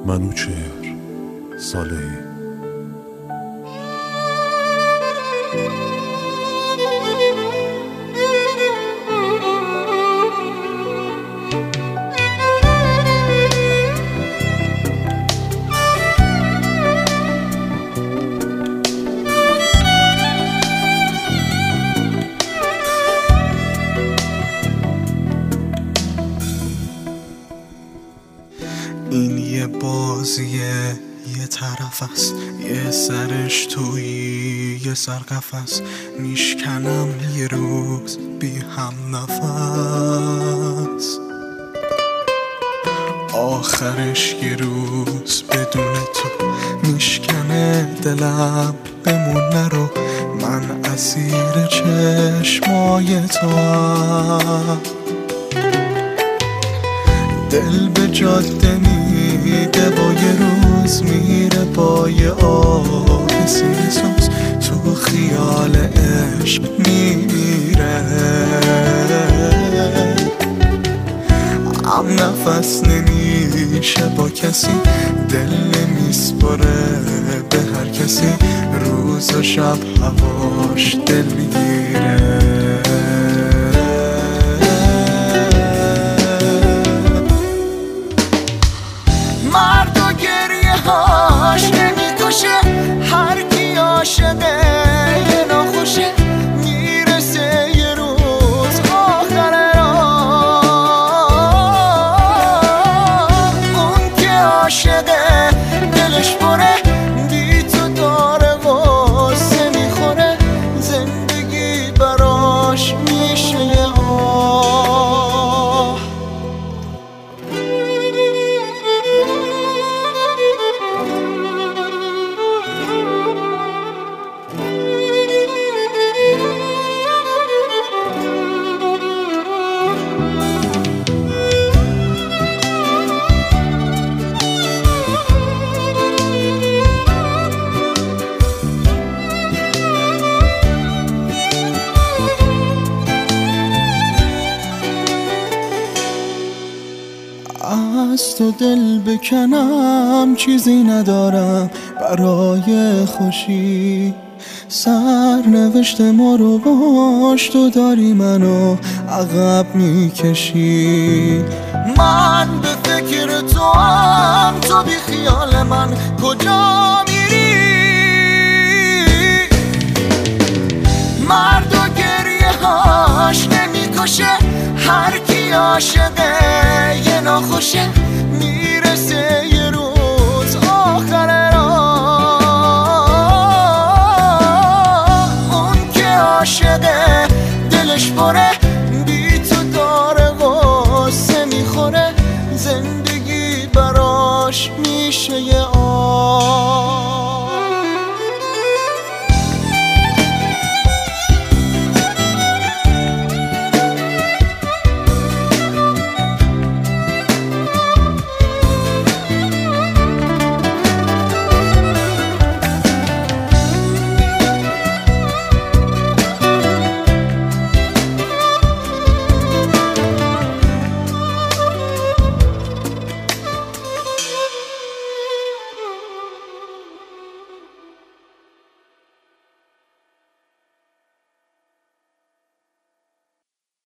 منوچهر صالحی. این یه بازیه، یه طرف است، یه سرش تویی یه سر قفس. میشکنم یه روز بی هم نفس، آخرش یه روز بدون تو میشکنه دلم. بمون نرو، من اسیر چشمای تو هم. دل به جاده میده و یه روز میره با یه آه سیزوز، تو خیال عشق میمیره. نفس نمیشه با کسی، دل نمیسپره به هر کسی. روز و شب هواش دل میگیره. مرد و گریه هاش نمیکشه، هر کی عاشقه یه ناخوشه. میرسه یه روز آخر راه، اون که عاشقه دلش پره، بی تو داره غصه میخوره. زندگی براش میشه یه آه. از تو دل بکنم چیزی ندارم برای خوشی. سرنوشت ما رو باش تو داری منو عقب میکشی. من به فکر تو هم، تو بی خیال من کجا میری؟ مرد و گریه هاش نمیکشه، هر کی عاشقه یه ناخوشه. میرسه